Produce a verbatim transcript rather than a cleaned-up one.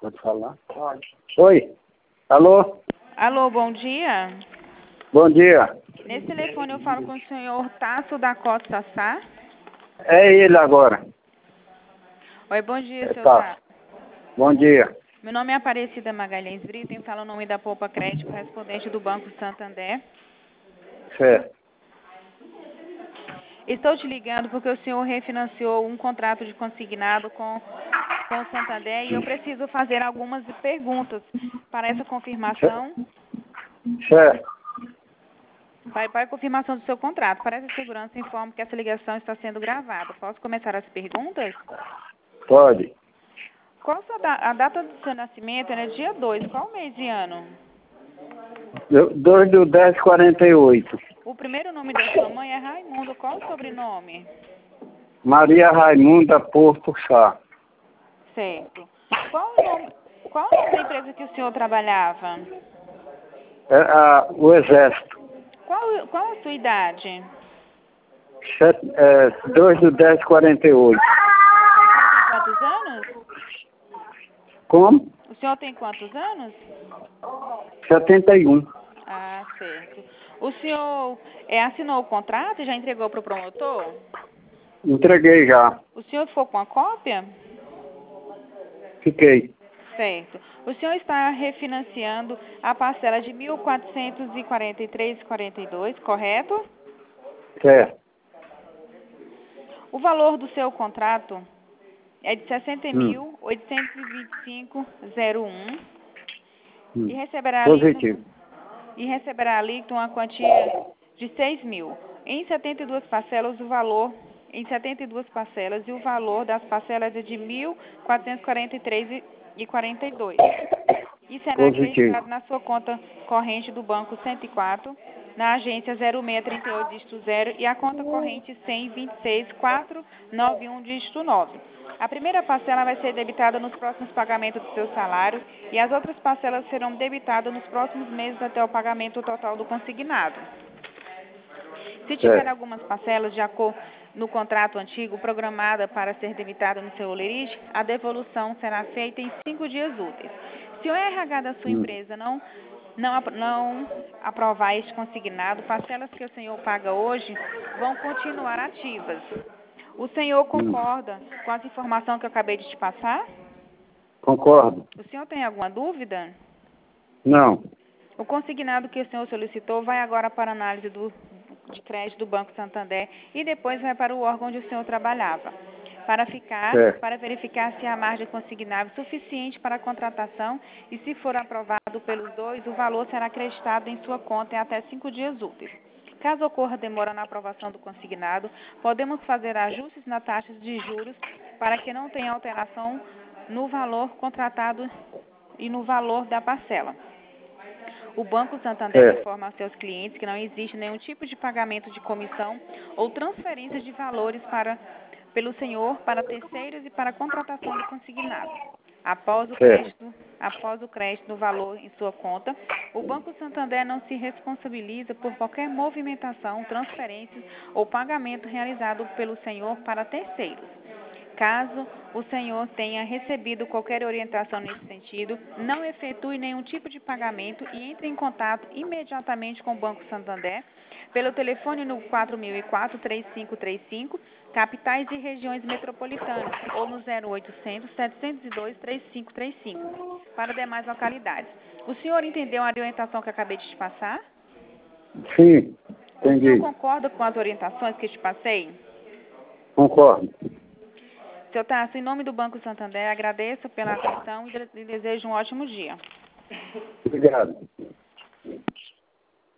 Pode falar? Pode. Oi. Alô? Alô, bom dia. Bom dia. Nesse telefone eu falo com o senhor Tasso da Costa Sá. É ele agora. Oi, bom dia, É, seu tá. Tasso. Bom dia. Meu nome é Aparecida Magalhães Brito, em fala o nome da Poupa Crédito, correspondente do Banco Santander. Certo. Estou te ligando porque o senhor refinanciou um contrato de consignado com, com o Santander e eu preciso fazer algumas perguntas para essa confirmação. Certo. Para, para a confirmação do seu contrato. Para essa segurança, informo que essa ligação está sendo gravada. Posso começar as perguntas? Pode. Qual a, sua da, a data do seu nascimento? É no dia dois. Qual mês e ano? dois do dez, quarenta e oito. O primeiro nome da sua mãe é Raimundo. Qual o sobrenome? Maria Raimunda Porto Sá. Certo. Qual o nome, qual o nome da empresa que o senhor trabalhava? É, a, o Exército. Qual, qual a sua idade? Sete, é, dois do dez, quarenta e oito. O senhor tem quantos anos? Como? O senhor tem quantos anos? setenta e um. Ah, certo. O senhor é, assinou o contrato e já entregou para o promotor? Entreguei já. O senhor ficou com a cópia? Fiquei. Certo. O senhor está refinanciando a parcela de mil quatrocentos e quarenta e três reais e quarenta e dois centavos, correto? Certo. O valor do seu contrato é de sessenta Hum. mil oitocentos e vinte e cinco reais e zero um Hum. e receberá ali Positivo. e receberá ali uma quantia de seis mil. Em setenta e duas parcelas, o valor em setenta e duas parcelas e o valor das parcelas é de mil quatrocentos e quarenta e três reais e quarenta e dois centavos. E será Positivo. acreditado na sua conta corrente do Banco cento e quatro, na agência zero seis trinta e oito, dígito zero, e a conta corrente cem, vinte e seis, quatrocentos e noventa e um, dígito nove. A primeira parcela vai ser debitada nos próximos pagamentos do seu salário e as outras parcelas serão debitadas nos próximos meses até o pagamento total do consignado. Se tiver Certo. algumas parcelas de acordo no contrato antigo programada para ser debitada no seu olerite, a devolução será feita em cinco dias úteis. Se o R H da sua Hum. empresa não, não, apro- não aprovar este consignado, parcelas que o senhor paga hoje vão continuar ativas. O senhor Hum. concorda com essa informação que eu acabei de te passar? Concordo. O senhor tem alguma dúvida? Não. O consignado que o senhor solicitou vai agora para análise do, de crédito do Banco Santander e depois vai para o órgão onde o senhor trabalhava, para ficar, Certo. para verificar se há margem consignável suficiente para a contratação e, se for aprovado pelos dois, o valor será acreditado em sua conta em até cinco dias úteis. Caso ocorra demora na aprovação do consignado, podemos fazer ajustes na taxa de juros para que não tenha alteração no valor contratado e no valor da parcela. O Banco Santander Certo. informa aos seus clientes que não existe nenhum tipo de pagamento de comissão ou transferência de valores para, pelo senhor para terceiros e para a contratação do consignado. Após o Certo. crédito, após o crédito do valor em sua conta, o Banco Santander não se responsabiliza por qualquer movimentação, transferência ou pagamento realizado pelo senhor para terceiros. Caso o senhor tenha recebido qualquer orientação nesse sentido, não efetue nenhum tipo de pagamento e entre em contato imediatamente com o Banco Santander pelo telefone no quatro mil e quatro, três cinco três cinco, capitais e regiões metropolitanas, ou no zero oitocentos, setecentos e dois, trinta e cinco trinta e cinco, para demais localidades. O senhor entendeu a orientação que acabei de te passar? Sim. O senhor Entendi. concorda com as orientações que te passei? Concordo. Seu Tasso, em nome do Banco Santander, agradeço pela atenção e de- e desejo um ótimo dia. Obrigado.